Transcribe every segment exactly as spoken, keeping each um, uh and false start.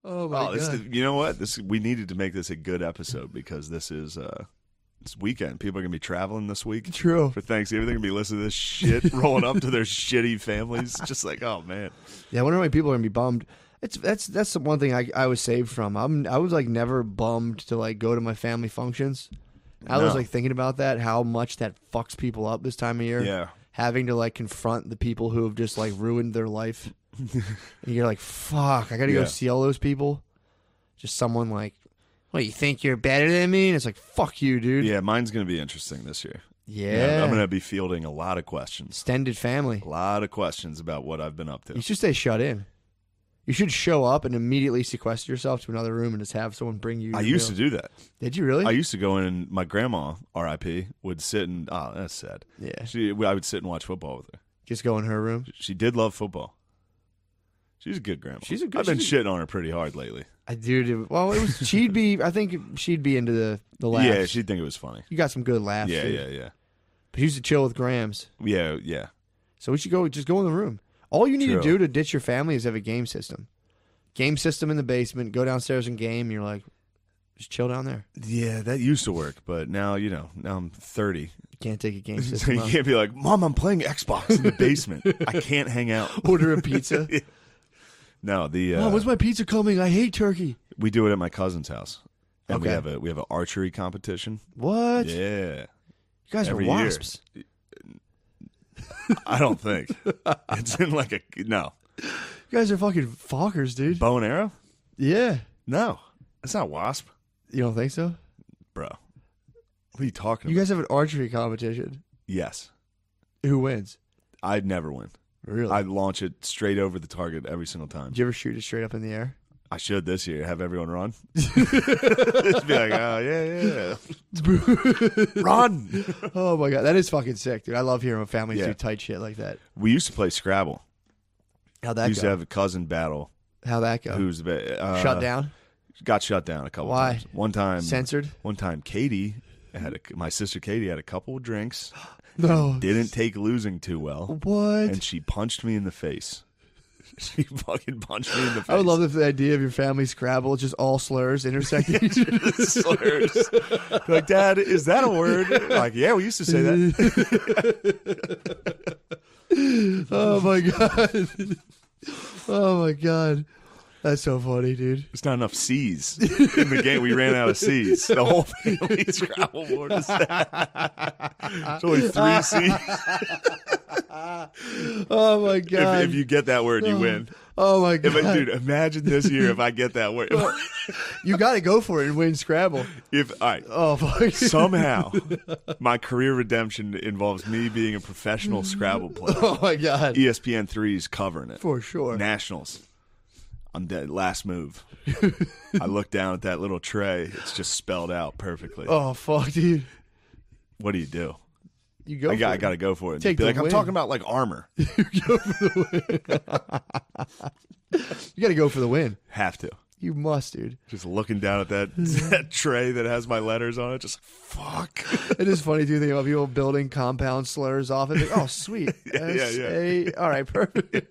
Oh my oh, this, god! you know what? This we needed to make this a good episode because this is uh, it's weekend. People are gonna be traveling this week. True. For Thanksgiving, they're gonna be listening to this shit rolling up to their shitty families. Just like, oh man. Yeah, I wonder how many people are gonna be bummed. It's that's that's the one thing I I was saved from. I'm I was like never bummed to like go to my family functions. I No. was like thinking about that, how much that fucks people up this time of year. Yeah. Having to like confront the people who have just like ruined their life. And you're like, fuck, I gotta Yeah. go see all those people. Just someone like, what, you think you're better than me? And it's like, fuck you, dude. Yeah, mine's gonna be interesting this year. Yeah. I'm gonna be fielding a lot of questions. Extended family. A lot of questions about what I've been up to. You should stay shut in. You should show up and immediately sequester yourself to another room and just have someone bring you. I your used meal. to do that. Did you really? I used to go in and my grandma, R I P, would sit and oh, that's sad. Yeah. She, I would sit and watch football with her. Just go in her room. She did love football. She's a good grandma. She's a good- I've been she's a- shitting on her pretty hard lately. I do. Well, it was. She'd be. I think she'd be into the the laughs. Yeah, she'd think it was funny. You got some good laughs. Yeah, dude. yeah, yeah, But she used to chill with Grams. yeah, yeah. So we should go. Just go in the room. All you need True. to do to ditch your family is have a game system. Game system in the basement. Go downstairs and game. You're like, just chill down there. Yeah, that used to work, but now you know. Now I'm thirty. You can't take a game So system. you out. can't be like, Mom, I'm playing Xbox in the basement. I can't hang out. Order a pizza. No, the uh, Mom, when's my pizza coming? I hate turkey. we do it at my cousin's house, and we Okay. have a we have an archery competition. What? Yeah, You guys every are year. wasps. I don't think it's in like a no You guys are fucking fuckers, dude. bow and arrow. Yeah. No, it's not wasp, You don't think so? bro. What are you talking You about? guys have an archery competition. Yes, Who wins? I'd never win. Really? I'd launch it straight over the target every single time. Did you ever shoot it straight up in the air? I should this year have everyone run. Just be like, oh yeah, yeah, run. Oh my god, that is fucking sick, dude. I love hearing when families Yeah. do tight shit like that. We used to play Scrabble. How'd We that used go? to have a cousin battle. How'd that go? Who's uh, Shut down? Got shut down a couple Why? times. One time, Censored? one time, Katie had a, my sister Katie had a couple of drinks. No. Didn't take losing too well, What? and she punched me in the face. She fucking punched me in the face. I would love if the idea of your family Scrabble is just all slurs intersecting. slurs. Like, Dad, is that a word? Like, yeah, we used to say that. Oh my god. Oh my god. That's so funny, dude. There's not enough C's in the game. We ran out of C's. The whole family Scrabble board is that. There's only three C's. Oh my If, god. if you get that word, you win. Oh my If god. I, dude, imagine this year if I get that word. You got to go for it and win Scrabble. If all right, Oh fuck. somehow my career redemption involves me being a professional Scrabble player. Oh my god. E S P N three's covering it. For sure. Nationals. I'm dead. Last move. I look down at that little tray. It's just spelled out perfectly. Oh fuck, dude. What do you do? You go I for got, I it. got to go for it. Take Be the like, I'm win. talking about like armor. You got to go for the win. Have to. You must, dude. Just looking down at that, that tray that has my letters on it. Just fuck. It is funny to think about people building compound slurs off it. Like, oh, sweet. Yeah, yeah, S yeah. A All right, perfect.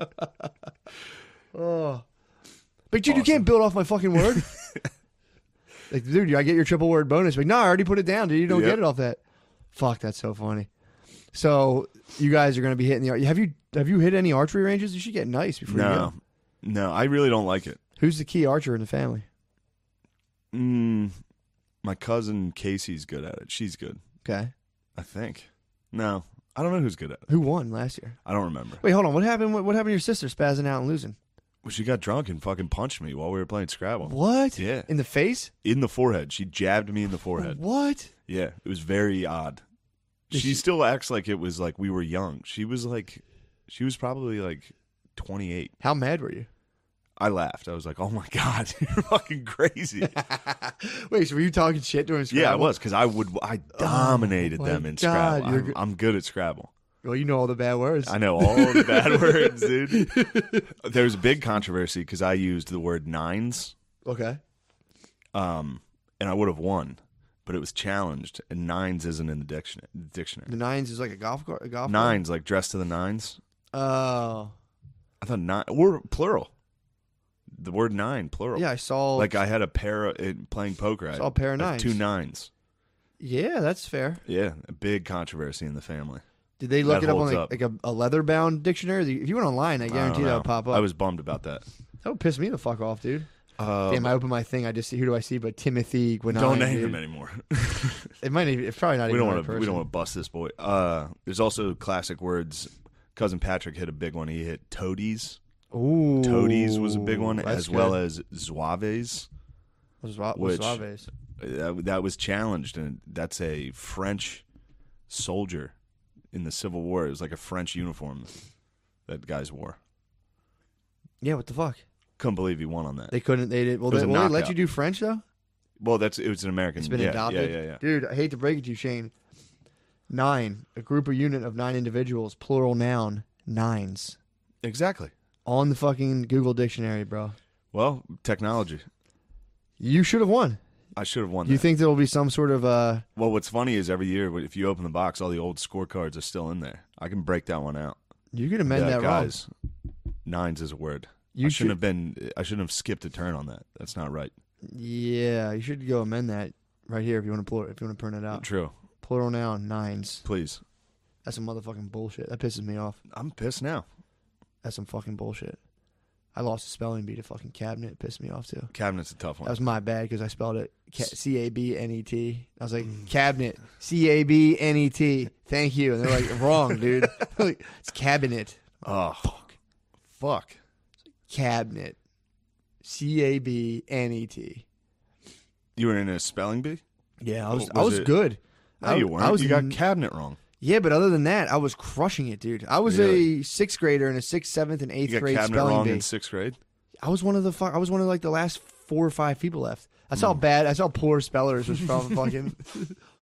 Oh. But, dude, you Awesome. can't build off my fucking word. Like, dude, I get your triple word bonus. Like, no, I already put it down, dude. You don't Yep. get it off that. Fuck, that's so funny. So, you guys are going to be hitting the... ar- Have you have you hit any archery ranges? You should get nice before you No, go. no, I really don't like it. Who's the key archer in the family? Mm, my cousin Casey's good at it. She's good, Okay. I think. No, I don't know who's good at it. Who won last year? I don't remember. Wait, hold on. What happened? What, what happened to your sister spazzing out and losing? Well, she got drunk and fucking punched me while we were playing Scrabble. What? Yeah. In the face? In the forehead. She jabbed me in the forehead. What? Yeah, it was very odd. Did She she- still acts like it was like we were young. She was like, she was probably like twenty-eight. How mad were you? I laughed. I was like, oh my God, you're fucking crazy. Wait, so were you talking shit during Scrabble? Yeah, I was because I would, I dominated my them in God, Scrabble. you're I'm, good. I'm good at Scrabble. Well, you know all the bad words. I know all the bad words, dude. There was a big controversy because I used the word nines, Okay. um, and I would have won, but it was challenged, and nines isn't in the dictionary. dictionary. The nines is like a golf cart. A golf Nines, like dressed to the nines. Cart? Oh. I thought nine, or plural. the word nine, plural. Yeah, I saw. Like I had a pair of, uh, playing poker. I saw a pair of had nines. Two nines. Yeah, that's fair. Yeah, a big controversy in the family. Did they look That it up on holds like, up. like a, a leather-bound dictionary? If you went online, I I guarantee don't that know. would pop up. I was bummed about that. That would piss me the fuck off, dude. Uh, Damn, I open my thing. I just see who do I see? But Timothy Gwinnett. don't name dude. him anymore. It might. Even, it's probably not we even don't the want right to. We don't person. want to bust this boy. Uh, there's also classic words. Cousin Patrick hit a big one. He hit toadies. Ooh, Toadies was a big one, that's as well good. as zouaves. What's Wa- which- what's Suaves? That, that was challenged, and that's a French soldier in the Civil War. It was like a French uniform that guys wore. Yeah, what the fuck? Couldn't believe he won on that. They couldn't. They did. Well, It was they, a will they let knockout. you do French though? Well, that's it was an American. It's been yeah, adopted. Yeah, yeah, yeah. Dude, I hate to break it to you, Shane. Nine, a group or unit of nine individuals, plural noun, nines. Exactly. On the fucking Google dictionary, bro. Well, technology. You should have won. I should have won. You that. think there will be some sort of uh Well, what's funny is every year, if you open the box, all the old scorecards are still in there. I can break that one out. you could amend Yeah, that wrong. guys, nines is a word. You I should shouldn't have been. I shouldn't have skipped a turn on that. That's not right. Yeah, you should go amend that right here if you want to plural, if you want to print it out. True. Plural noun, nines. Please. That's some motherfucking bullshit. That pisses me off. I'm pissed now. That's some fucking bullshit. I lost a spelling bee to fucking cabinet. It pissed me off too. Cabinet's a tough one. That was my bad because I spelled it C A B N E T. I was like, Mm. cabinet, C A B N E T. Thank you. And they're like, wrong, dude. Like, it's cabinet. oh, fuck. Fuck. Cabinet. C A B N E T. You were in a spelling bee? Yeah, I was, Was I was it- good. No, I, you weren't. I was you got n- cabinet wrong. Yeah, but other than that, I was crushing it, dude. I was Really? a sixth grader in a sixth, seventh, and eighth You got grade cabinet spelling wrong bee. in sixth grade? I was one of the fu- I was one of like the last four or five people left. That's Hmm. how bad. That's how poor spellers was from fucking.